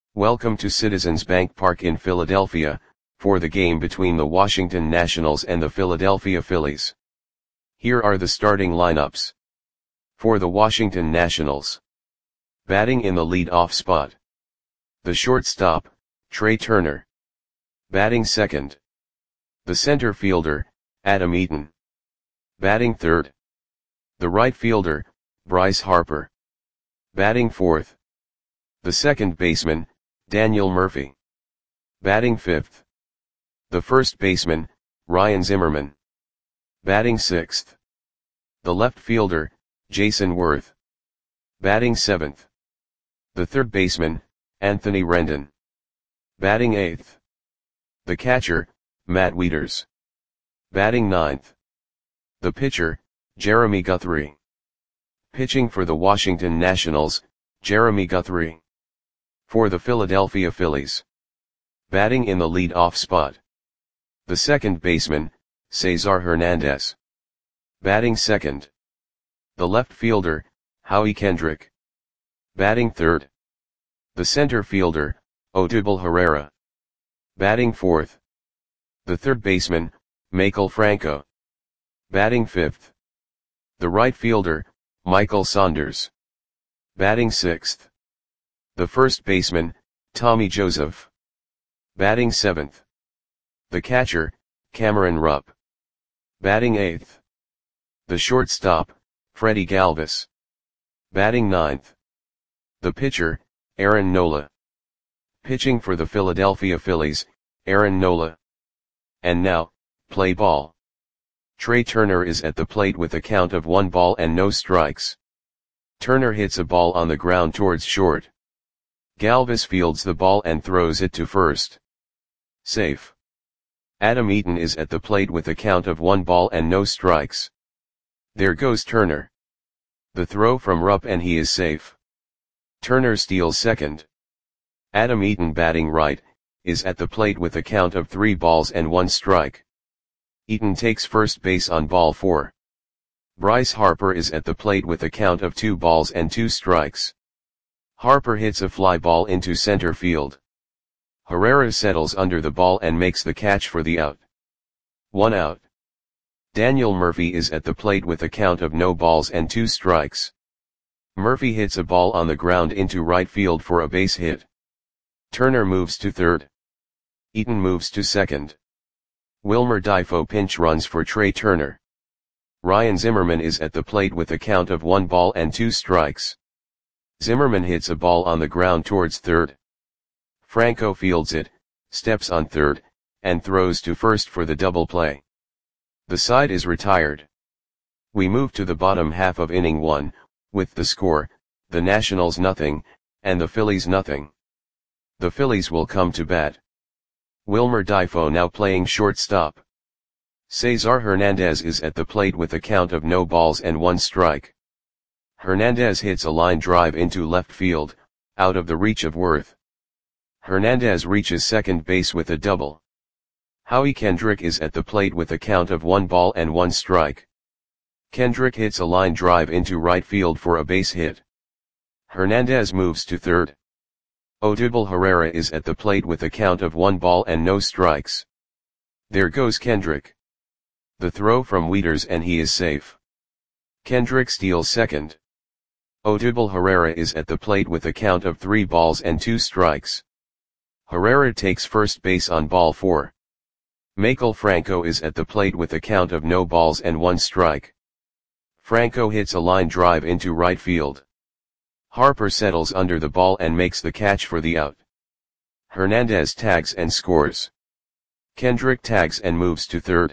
Welcome to Citizens Bank Park in Philadelphia, for the game between the Washington Nationals and the Philadelphia Phillies. Here are the starting lineups. For the Washington Nationals. Batting in the lead-off spot. The shortstop, Trea Turner. Batting second. The center fielder, Adam Eaton. Batting third. The right fielder, Bryce Harper. Batting fourth. The second baseman, Daniel Murphy. Batting fifth. The first baseman, Ryan Zimmerman. Batting sixth. The left fielder, Jason Worth. Batting seventh. The third baseman, Anthony Rendon. Batting eighth. The catcher, Matt Wieters. Batting ninth. The pitcher, Jeremy Guthrie. Pitching for the Washington Nationals, Jeremy Guthrie. For the Philadelphia Phillies. Batting in the lead-off spot. The second baseman, Cesar Hernandez. Batting second. The left fielder, Howie Kendrick. Batting third. The center fielder, Odubel Herrera. Batting fourth. The third baseman, Maikel Franco. Batting fifth. The right fielder, Michael Saunders. Batting sixth. The first baseman, Tommy Joseph. Batting seventh. The catcher, Cameron Rupp. Batting eighth. The shortstop, Freddie Galvis. Batting ninth. The pitcher, Aaron Nola. Pitching for the Philadelphia Phillies, Aaron Nola. And now, play ball. Trea Turner is at the plate with a count of 1 ball and no strikes. Turner hits a ball on the ground towards short. Galvis fields the ball and throws it to first. Safe. Adam Eaton is at the plate with a count of 1 ball and no strikes. There goes Turner. The throw from Rupp and he is safe. Turner steals second. Adam Eaton, batting right, is at the plate with a count of 3 balls and 1 strike. Eaton takes first base on ball 4. Bryce Harper is at the plate with a count of 2 balls and 2 strikes. Harper hits a fly ball into center field. Herrera settles under the ball and makes the catch for the out. 1 out. Daniel Murphy is at the plate with a count of no balls and 2 strikes. Murphy hits a ball on the ground into right field for a base hit. Turner moves to third. Eaton moves to second. Wilmer Difo pinch runs for Trea Turner. Ryan Zimmerman is at the plate with a count of 1 ball and 2 strikes. Zimmerman hits a ball on the ground towards third. Franco fields it, steps on third, and throws to first for the double play. The side is retired. We move to the bottom half of inning 1, with the score, the Nationals nothing, and the Phillies nothing. The Phillies will come to bat. Wilmer Difo now playing shortstop. Cesar Hernandez is at the plate with a count of no balls and 1 strike. Hernandez hits a line drive into left field, out of the reach of Worth. Hernandez reaches second base with a double. Howie Kendrick is at the plate with a count of 1 ball and 1 strike. Kendrick hits a line drive into right field for a base hit. Hernandez moves to third. Odubel Herrera is at the plate with a count of 1 ball and no strikes. There goes Kendrick. The throw from Wieters and he is safe. Kendrick steals second. Odubel Herrera is at the plate with a count of 3 balls and 2 strikes. Herrera takes first base on ball 4. Maikel Franco is at the plate with a count of no balls and 1 strike. Franco hits a line drive into right field. Harper settles under the ball and makes the catch for the out. Hernandez tags and scores. Kendrick tags and moves to third.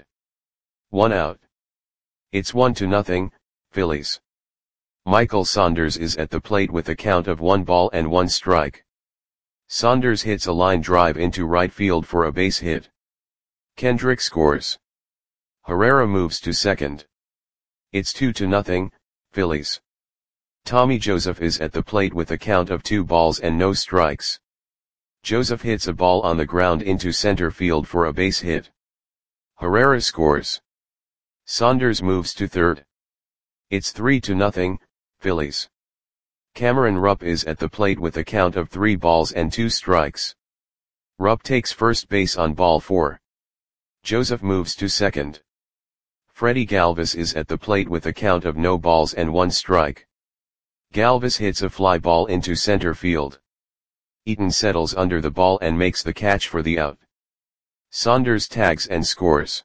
1 out. It's 1-0, Phillies. Michael Saunders is at the plate with a count of 1 ball and 1 strike. Saunders hits a line drive into right field for a base hit. Kendrick scores. Herrera moves to second. It's 2-0, Phillies. Tommy Joseph is at the plate with a count of 2 balls and no strikes. Joseph hits a ball on the ground into center field for a base hit. Herrera scores. Saunders moves to third. It's 3-0, Phillies. Cameron Rupp is at the plate with a count of 3 balls and 2 strikes. Rupp takes first base on ball 4. Joseph moves to second. Freddie Galvis is at the plate with a count of no balls and 1 strike. Galvis hits a fly ball into center field. Eaton settles under the ball and makes the catch for the out. Saunders tags and scores.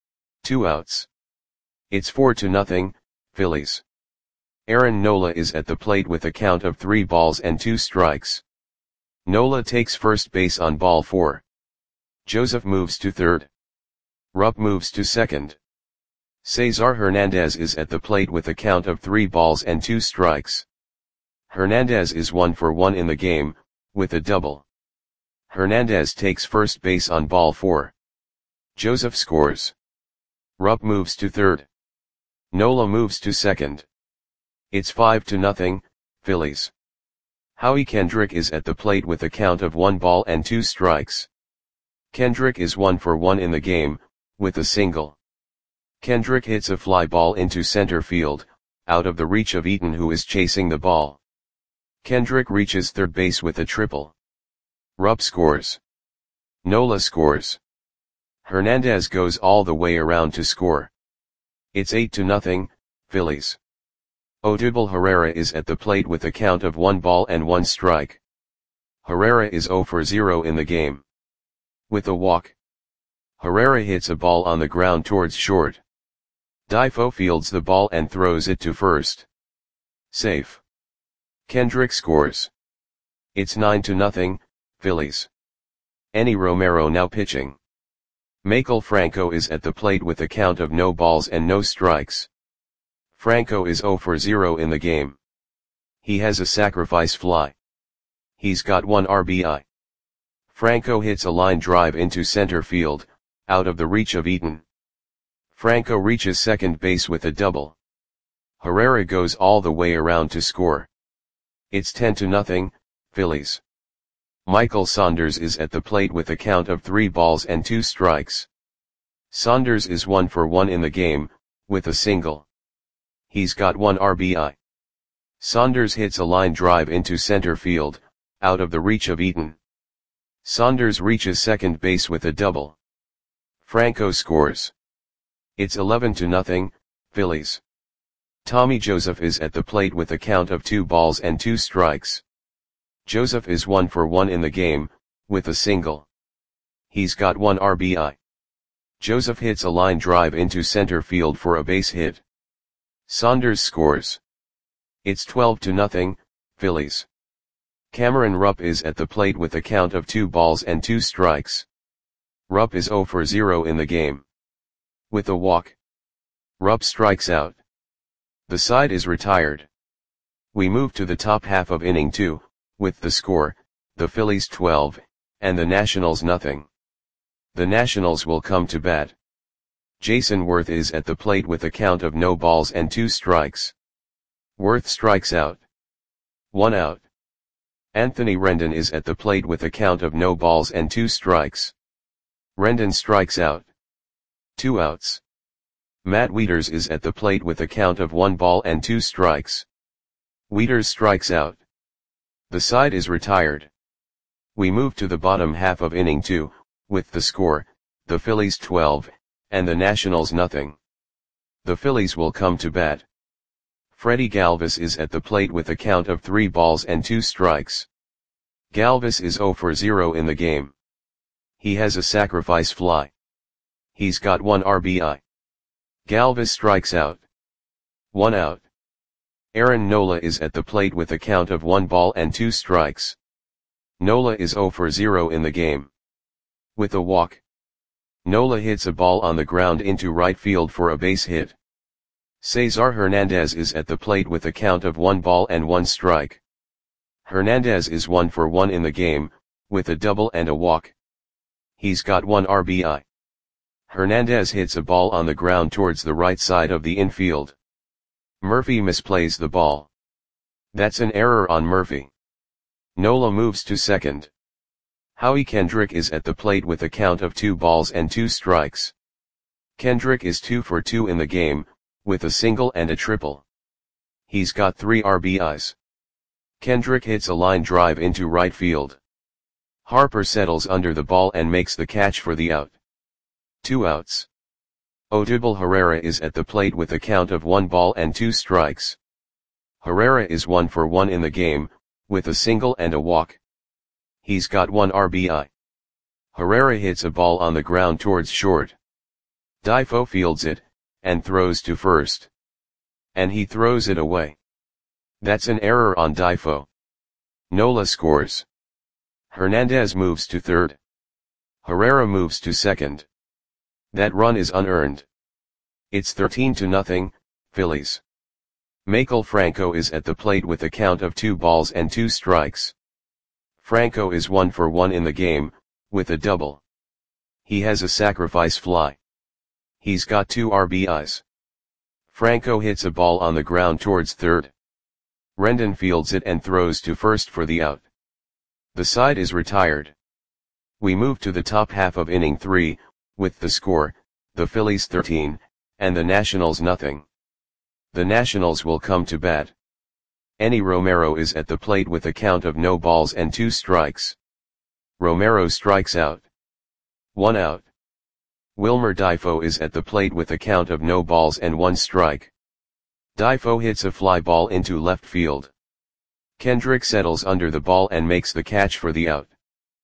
2 outs. It's 4-0, Phillies. Aaron Nola is at the plate with a count of 3 balls and 2 strikes. Nola takes first base on ball 4. Joseph moves to third. Rupp moves to second. Cesar Hernandez is at the plate with a count of 3 balls and 2 strikes. Hernandez is 1 for 1 in the game, with a double. Hernandez takes first base on ball 4. Joseph scores. Rupp moves to third. Nola moves to second. It's 5-0, Phillies. Howie Kendrick is at the plate with a count of 1 ball and 2 strikes. Kendrick is 1 for 1 in the game, with a single. Kendrick hits a fly ball into center field, out of the reach of Eaton, who is chasing the ball. Kendrick reaches third base with a triple. Rupp scores. Nola scores. Hernandez goes all the way around to score. It's 8-0, Phillies. Odubel Herrera is at the plate with a count of 1 ball and 1 strike. Herrera is 0 for 0 in the game. With a walk. Herrera hits a ball on the ground towards short. Difo fields the ball and throws it to first. Safe. Kendrick scores. It's 9-0, Phillies. Enny Romero now pitching. Maikel Franco is at the plate with a count of no balls and no strikes. Franco is 0 for 0 in the game. He has a sacrifice fly. He's got 1 RBI. Franco hits a line drive into center field, out of the reach of Eaton. Franco reaches second base with a double. Herrera goes all the way around to score. It's 10-0, Phillies. Michael Saunders is at the plate with a count of 3 balls and 2 strikes. Saunders is 1 for 1 in the game, with a single. He's got 1 RBI. Saunders hits a line drive into center field, out of the reach of Eaton. Saunders reaches second base with a double. Franco scores. It's 11-0, Phillies. Tommy Joseph is at the plate with a count of 2 balls and 2 strikes. Joseph is 1 for 1 in the game, with a single. He's got 1 RBI. Joseph hits a line drive into center field for a base hit. Saunders scores. It's 12-0, Phillies. Cameron Rupp is at the plate with a count of 2 balls and 2 strikes. Rupp is 0 for 0 in the game. With a walk. Rupp strikes out. The side is retired. We move to the top half of inning 2, with the score, the Phillies 12, and the Nationals nothing. The Nationals will come to bat. Jason Worth is at the plate with a count of no balls and 2 strikes. Worth strikes out. 1 out. Anthony Rendon is at the plate with a count of no balls and 2 strikes. Rendon strikes out. 2 outs. Matt Wieters is at the plate with a count of 1 ball and 2 strikes. Wieters strikes out. The side is retired. We move to the bottom half of inning 2, with the score, the Phillies 12, and the Nationals nothing. The Phillies will come to bat. Freddie Galvis is at the plate with a count of 3 balls and 2 strikes. Galvis is 0 for 0 in the game. He has a sacrifice fly. He's got 1 RBI. Galvis strikes out. 1 out. Aaron Nola is at the plate with a count of 1 ball and 2 strikes. Nola is 0 for 0 in the game. With a walk. Nola hits a ball on the ground into right field for a base hit. Cesar Hernandez is at the plate with a count of 1 ball and 1 strike. Hernandez is 1 for 1 in the game, with a double and a walk. He's got 1 RBI. Hernandez hits a ball on the ground towards the right side of the infield. Murphy misplays the ball. That's an error on Murphy. Nola moves to second. Howie Kendrick is at the plate with a count of 2 balls and 2 strikes. Kendrick is 2 for 2 in the game, with a single and a triple. He's got 3 RBIs. Kendrick hits a line drive into right field. Harper settles under the ball and makes the catch for the out. 2 outs. Odubel Herrera is at the plate with a count of 1 ball and 2 strikes. Herrera is 1 for 1 in the game, with a single and a walk. He's got 1 RBI. Herrera hits a ball on the ground towards short. Difo fields it, and throws to first. And he throws it away. That's an error on Difo. Nola scores. Hernandez moves to third. Herrera moves to second. That run is unearned. It's 13-0, Phillies. Maikel Franco is at the plate with a count of 2 balls and 2 strikes. Franco is 1 for 1 in the game, with a double. He has a sacrifice fly. He's got 2 RBIs. Franco hits a ball on the ground towards third. Rendon fields it and throws to first for the out. The side is retired. We move to the top half of inning 3, with the score, the Phillies 13, and the Nationals nothing. The Nationals will come to bat. Enny Romero is at the plate with a count of no balls and 2 strikes. Romero strikes out. 1 out. Wilmer Difo is at the plate with a count of no balls and 1 strike. Difo hits a fly ball into left field. Kendrick settles under the ball and makes the catch for the out.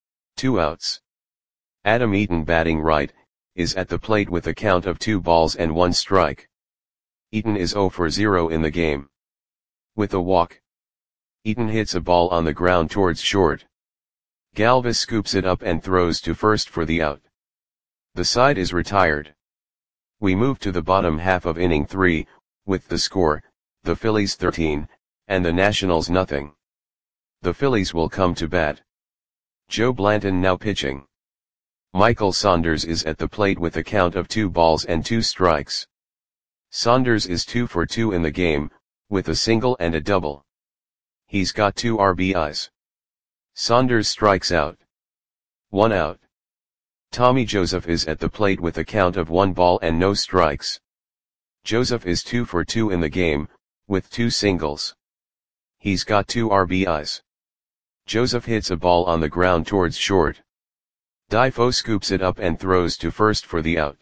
2 outs. Adam Eaton, batting right, is at the plate with a count of 2 balls and 1 strike. Eaton is 0 for 0 in the game. With a walk. Eaton hits a ball on the ground towards short. Galvis scoops it up and throws to first for the out. The side is retired. We move to the bottom half of inning 3, with the score, the Phillies 13, and the Nationals nothing. The Phillies will come to bat. Joe Blanton now pitching. Michael Saunders is at the plate with a count of 2 balls and 2 strikes. Saunders is 2 for 2 in the game, with a single and a double. He's got 2 RBIs. Saunders strikes out. 1 out. Tommy Joseph is at the plate with a count of 1 ball and no strikes. Joseph is 2 for 2 in the game, with 2 singles. He's got 2 RBIs. Joseph hits a ball on the ground towards short. Difo scoops it up and throws to first for the out.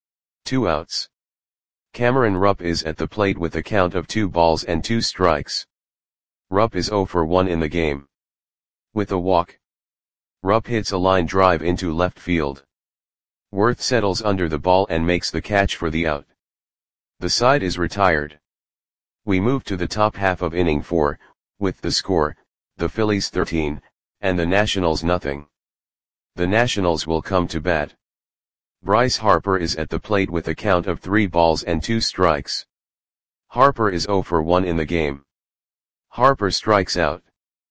2 outs. Cameron Rupp is at the plate with a count of 2 balls and 2 strikes. Rupp is 0 for 1 in the game. With a walk. Rupp hits a line drive into left field. Worth settles under the ball and makes the catch for the out. The side is retired. We move to the top half of inning 4, with the score, the Phillies 13, and the Nationals nothing. The Nationals will come to bat. Bryce Harper is at the plate with a count of 3 balls and 2 strikes. Harper is 0 for 1 in the game. Harper strikes out.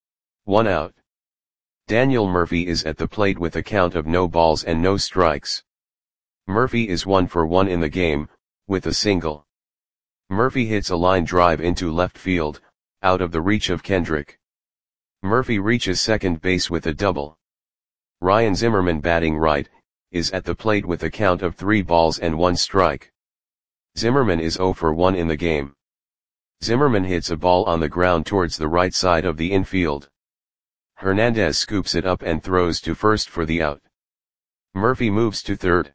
1 out. Daniel Murphy is at the plate with a count of no balls and no strikes. Murphy is 1 for 1 in the game, with a single. Murphy hits a line drive into left field, out of the reach of Kendrick. Murphy reaches second base with a double. Ryan Zimmerman, batting right, is at the plate with a count of 3 balls and 1 strike. Zimmerman is 0 for 1 in the game. Zimmerman hits a ball on the ground towards the right side of the infield. Hernandez scoops it up and throws to first for the out. Murphy moves to third.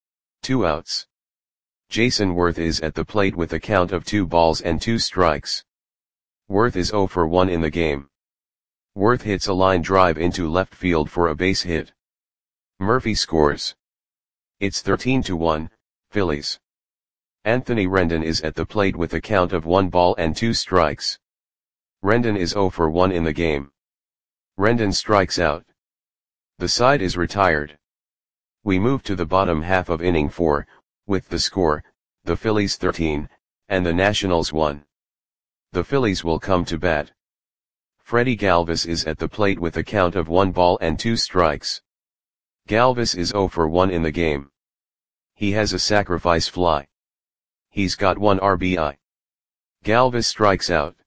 2 outs. Jason Worth is at the plate with a count of 2 balls and 2 strikes. Worth is 0 for 1 in the game. Worth hits a line drive into left field for a base hit. Murphy scores. It's 13-1, Phillies. Anthony Rendon is at the plate with a count of 1 ball and 2 strikes. Rendon is 0 for 1 in the game. Rendon strikes out. The side is retired. We move to the bottom half of inning 4, with the score, the Phillies 13, and the Nationals 1. The Phillies will come to bat. Freddie Galvis is at the plate with a count of 1 ball and 2 strikes. Galvis is 0 for 1 in the game. He has a sacrifice fly. He's got 1 RBI. Galvis strikes out.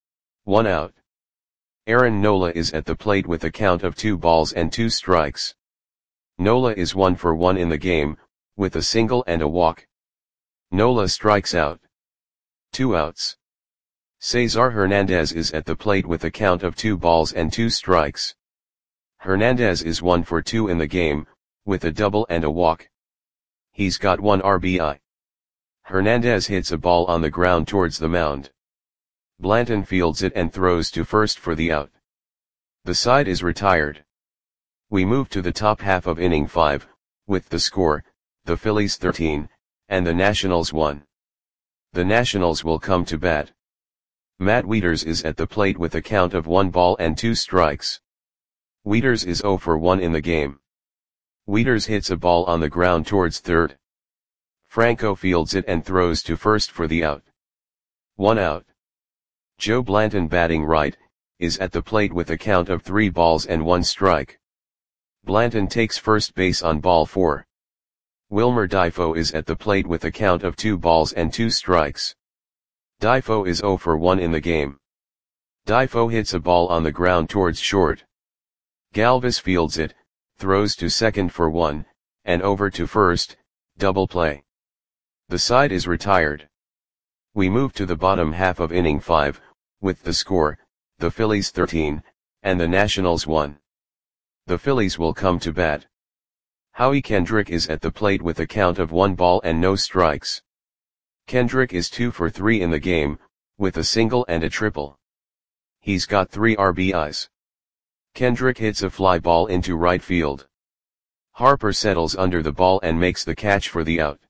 1 out. Aaron Nola is at the plate with a count of 2 balls and 2 strikes. Nola is 1 for 1 in the game, with a single and a walk. Nola strikes out. 2 outs. Cesar Hernandez is at the plate with a count of 2 balls and 2 strikes. Hernandez is 1 for 2 in the game, with a double and a walk. He's got 1 RBI. Hernandez hits a ball on the ground towards the mound. Blanton fields it and throws to first for the out. The side is retired. We move to the top half of inning 5, with the score, the Phillies 13, and the Nationals 1. The Nationals will come to bat. Matt Wieters is at the plate with a count of 1 ball and 2 strikes. Wieters is 0 for 1 in the game. Wieters hits a ball on the ground towards third. Franco fields it and throws to first for the out. 1 out. Joe Blanton, batting right, is at the plate with a count of 3 balls and 1 strike. Blanton takes first base on ball 4. Wilmer Difo is at the plate with a count of 2 balls and 2 strikes. Difo is 0 for 1 in the game. Difo hits a ball on the ground towards short. Galvis fields it, throws to second for 1, and over to first, double play. The side is retired. We move to the bottom half of inning 5, with the score, the Phillies 13, and the Nationals 1. The Phillies will come to bat. Howie Kendrick is at the plate with a count of 1 ball and no strikes. Kendrick is 2 for 3 in the game, with a single and a triple. He's got 3 RBIs. Kendrick hits a fly ball into right field. Harper settles under the ball and makes the catch for the out.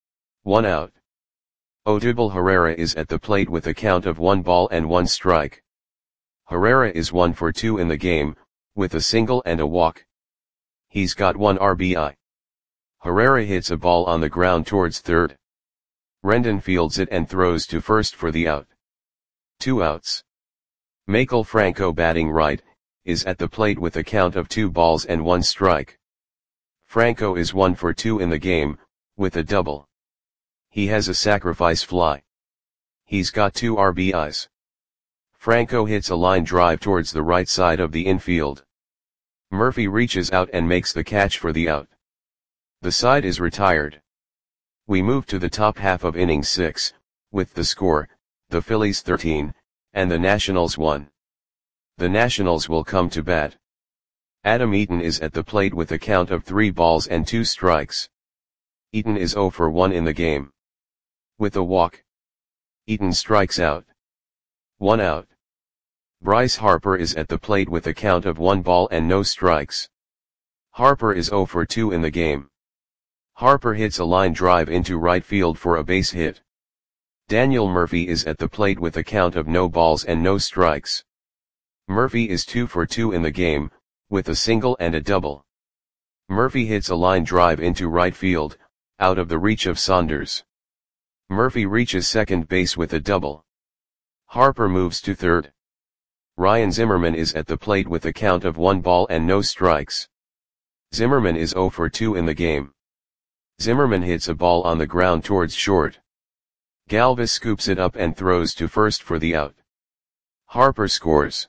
1 out. Odubel Herrera is at the plate with a count of 1 ball and 1 strike. Herrera is 1 for 2 in the game, with a single and a walk. He's got 1 RBI. Herrera hits a ball on the ground towards third. Rendon fields it and throws to first for the out. 2 outs. Maikel Franco, batting right, is at the plate with a count of 2 balls and 1 strike. Franco is 1 for 2 in the game, with a double. He has a sacrifice fly. He's got 2 RBIs. Franco hits a line drive towards the right side of the infield. Murphy reaches out and makes the catch for the out. The side is retired. We move to the top half of inning 6, with the score, the Phillies 13, and the Nationals 1. The Nationals will come to bat. Adam Eaton is at the plate with a count of 3 balls and 2 strikes. Eaton is 0 for 1 in the game. With a walk. Eaton strikes out. 1 out. Bryce Harper is at the plate with a count of 1 ball and no strikes. Harper is 0 for 2 in the game. Harper hits a line drive into right field for a base hit. Daniel Murphy is at the plate with a count of no balls and no strikes. Murphy is 2 for 2 in the game, with a single and a double. Murphy hits a line drive into right field, out of the reach of Saunders. Murphy reaches second base with a double. Harper moves to third. Ryan Zimmerman is at the plate with a count of 1 ball and no strikes. Zimmerman is 0 for 2 in the game. Zimmerman hits a ball on the ground towards short. Galvis scoops it up and throws to first for the out. Harper scores.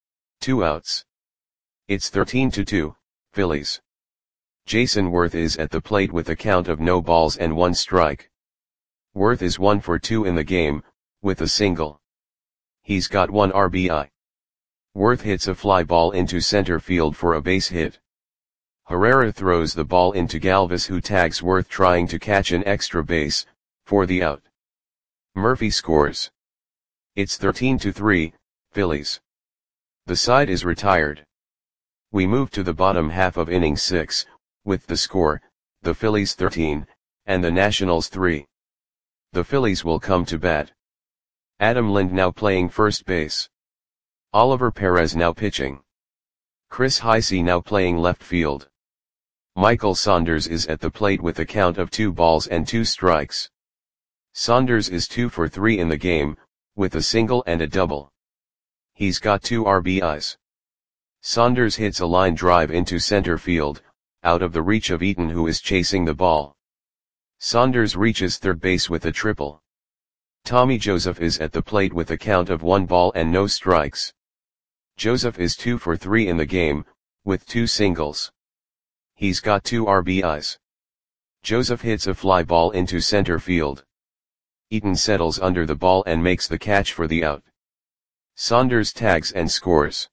2 outs. It's 13-2, Phillies. Jason Worth is at the plate with a count of no balls and 1 strike. Worth is 1 for 2 in the game, with a single. He's got 1 RBI. Worth hits a fly ball into center field for a base hit. Herrera throws the ball into Galvis, who tags Worth trying to catch an extra base, for the out. Murphy scores. It's 13-3, Phillies. The side is retired. We move to the bottom half of inning 6, with the score, the Phillies 13, and the Nationals 3. The Phillies will come to bat. Adam Lind now playing first base. Oliver Perez now pitching. Chris Heisey now playing left field. Michael Saunders is at the plate with a count of 2 balls and 2 strikes. Saunders is 2 for 3 in the game, with a single and a double. He's got 2 RBIs. Saunders hits a line drive into center field, out of the reach of Eaton, who is chasing the ball. Saunders reaches third base with a triple. Tommy Joseph is at the plate with a count of 1 ball and no strikes. Joseph is 2 for 3 in the game, with 2 singles. He's got 2 RBIs. Joseph hits a fly ball into center field. Eaton settles under the ball and makes the catch for the out. Saunders tags and scores.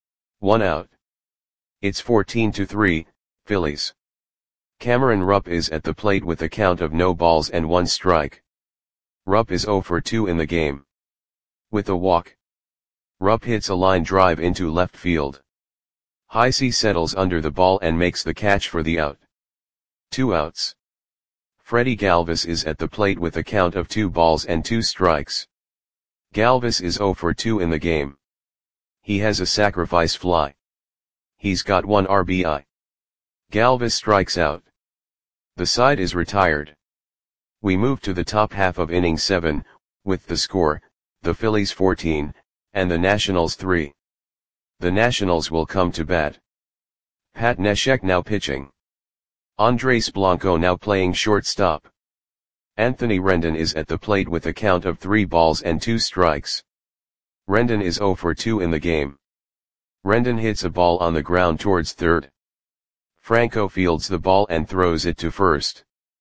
1 out. It's 14-3, Phillies. Cameron Rupp is at the plate with a count of no balls and 1 strike. Rupp is 0 for 2 in the game. With a walk. Rupp hits a line drive into left field. Heisey settles under the ball and makes the catch for the out. 2 outs. Freddie Galvis is at the plate with a count of 2 balls and 2 strikes. Galvis is 0 for 2 in the game. He has a sacrifice fly. He's got 1 RBI. Galvis strikes out. The side is retired. We move to the top half of inning 7, with the score, the Phillies 14, and the Nationals 3. The Nationals will come to bat. Pat Neshek now pitching. Andres Blanco now playing shortstop. Anthony Rendon is at the plate with a count of 3 balls and 2 strikes. Rendon is 0 for 2 in the game. Rendon hits a ball on the ground towards third. Franco fields the ball and throws it to first.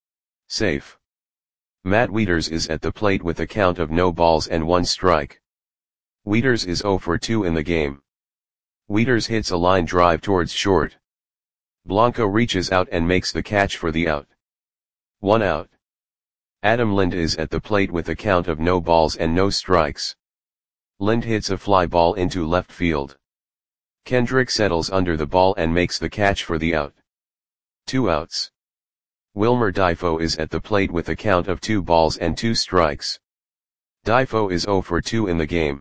Safe. Matt Wieters is at the plate with a count of no balls and 1 strike. Wieters is 0 for 2 in the game. Wieters hits a line drive towards short. Blanco reaches out and makes the catch for the out. 1 out. Adam Lind is at the plate with a count of no balls and no strikes. Lind hits a fly ball into left field. Kendrick settles under the ball and makes the catch for the out. 2 outs. Wilmer Difo is at the plate with a count of 2 balls and 2 strikes. Difo is 0 for 2 in the game.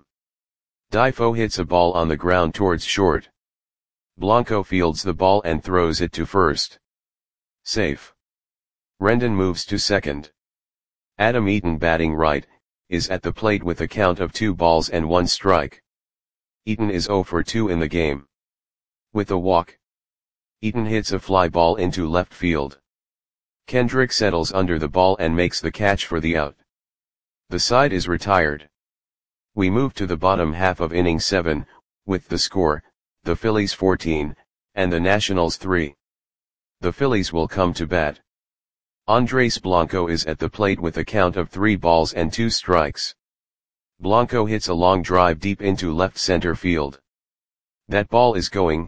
Difo hits a ball on the ground towards short. Blanco fields the ball and throws it to first. Safe. Rendon moves to second. Adam Eaton batting right, is at the plate with a count of 2 balls and 1 strike. Eaton is 0 for 2 in the game. With a walk. Eaton hits a fly ball into left field. Kendrick settles under the ball and makes the catch for the out. The side is retired. We move to the bottom half of inning 7, with the score, the Phillies 14, and the Nationals 3. The Phillies will come to bat. Andres Blanco is at the plate with a count of 3 balls and 2 strikes. Blanco hits a long drive deep into left center field. That ball is gone.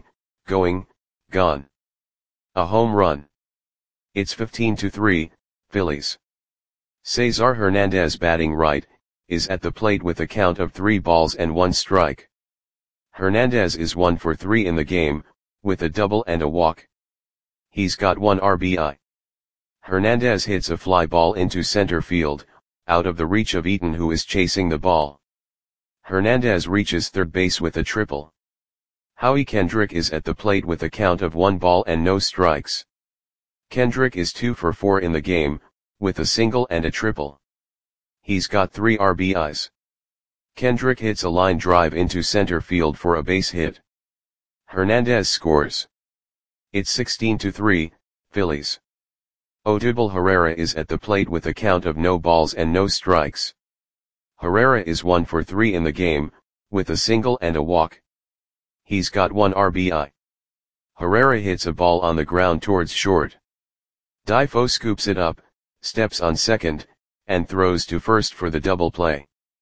A home run. It's 15-3, Phillies. Cesar Hernandez batting right, is at the plate with a count of 3 balls and 1 strike. Hernandez is 1 for 3 in the game, with a double and a walk. He's got 1 RBI. Hernandez hits a fly ball into center field, out of the reach of Eaton who is chasing the ball. Hernandez reaches third base with a triple. Howie Kendrick is at the plate with a count of 1 ball and no strikes. Kendrick is 2 for 4 in the game, with a single and a triple. He's got 3 RBIs. Kendrick hits a line drive into center field for a base hit. Hernandez scores. It's 16-3, Phillies. Odubel Herrera is at the plate with a count of no balls and no strikes. Herrera is 1 for 3 in the game, with a single and a walk. He's got 1 RBI. Herrera hits a ball on the ground towards short. Difo scoops it up, steps on second, and throws to first for the double play.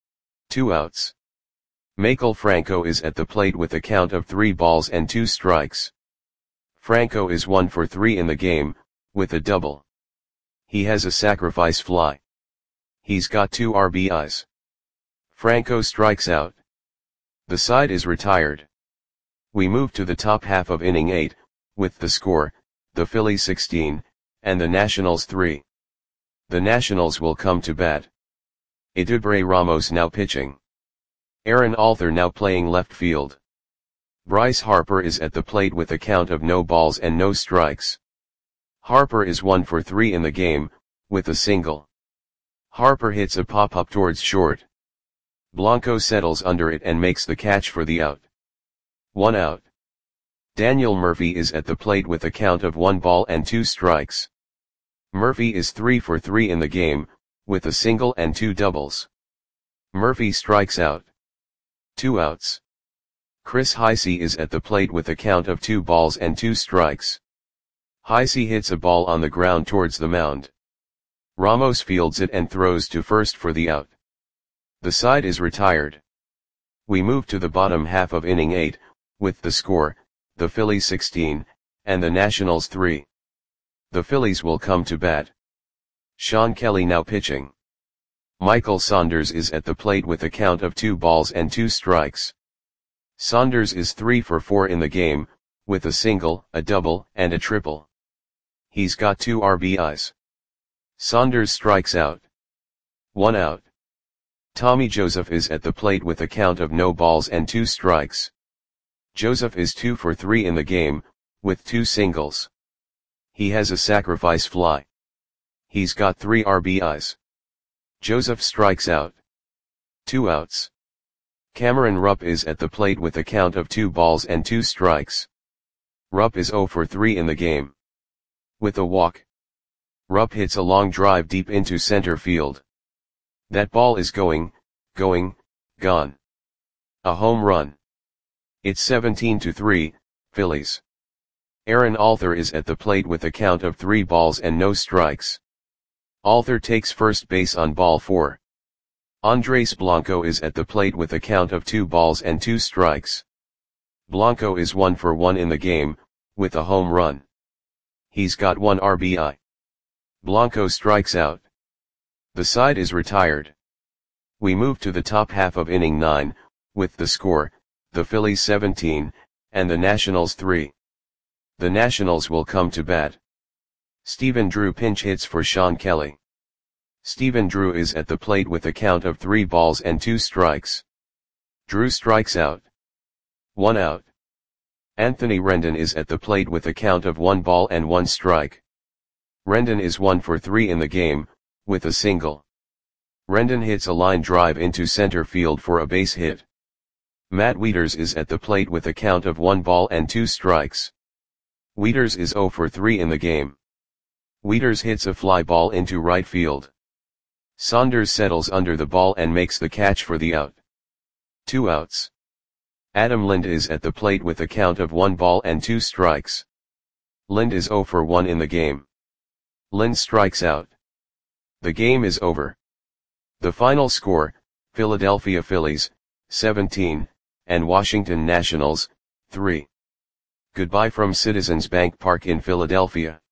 2 outs. Maikel Franco is at the plate with a count of 3 balls and 2 strikes. Franco is 1 for 3 in the game, with a double. He has a sacrifice fly. He's got 2 RBIs. Franco strikes out. The side is retired. We move to the top half of inning 8, with the score, the Phillies 16, and the Nationals 3. The Nationals will come to bat. Eduardo Ramos now pitching. Aaron Alther now playing left field. Bryce Harper is at the plate with a count of no balls and no strikes. Harper is 1 for 3 in the game, with a single. Harper hits a pop-up towards short. Blanco settles under it and makes the catch for the out. 1 out. Daniel Murphy is at the plate with a count of 1 ball and 2 strikes. Murphy is 3 for 3 in the game, with a single and 2 doubles. Murphy strikes out. 2 outs. Chris Heisey is at the plate with a count of 2 balls and 2 strikes. Heisey hits a ball on the ground towards the mound. Ramos fields it and throws to first for the out. The side is retired. We move to the bottom half of inning 8, with the score, the Phillies 16, and the Nationals 3. The Phillies will come to bat. Sean Kelly now pitching. Michael Saunders is at the plate with a count of 2 balls and 2 strikes. Saunders is 3 for 4 in the game, with a single, a double, and a triple. He's got 2 RBIs. Saunders strikes out. 1 out. Tommy Joseph is at the plate with a count of no balls and 2 strikes. Joseph is 2 for 3 in the game, with 2 singles. He has a sacrifice fly. He's got 3 RBIs. Joseph strikes out. 2 outs. Cameron Rupp is at the plate with a count of 2 balls and 2 strikes. Rupp is 0 for 3 in the game. With a walk. Rupp hits a long drive deep into center field. That ball is gone. A home run. It's 17-3, Phillies. Aaron Alther is at the plate with a count of 3 balls and no strikes. Alther takes first base on ball 4. Andres Blanco is at the plate with a count of 2 balls and 2 strikes. Blanco is 1 for 1 in the game, with a home run. He's got 1 RBI. Blanco strikes out. The side is retired. We move to the top half of inning 9, with the score, the Phillies 17, and the Nationals 3. The Nationals will come to bat. Stephen Drew pinch hits for Sean Kelly. Stephen Drew is at the plate with a count of 3 balls and 2 strikes. Drew strikes out. 1 out. Anthony Rendon is at the plate with a count of 1 ball and 1 strike. Rendon is 1 for 3 in the game, with a single. Rendon hits a line drive into center field for a base hit. Matt Wieters is at the plate with a count of 1 ball and 2 strikes. Wieters is 0 for 3 in the game. Wieters hits a fly ball into right field. Saunders settles under the ball and makes the catch for the out. 2 outs. Adam Lind is at the plate with a count of 1 ball and 2 strikes. Lind is 0 for 1 in the game. Lind strikes out. The game is over. The final score, Philadelphia Phillies, 17, and Washington Nationals, 3. Goodbye from Citizens Bank Park in Philadelphia.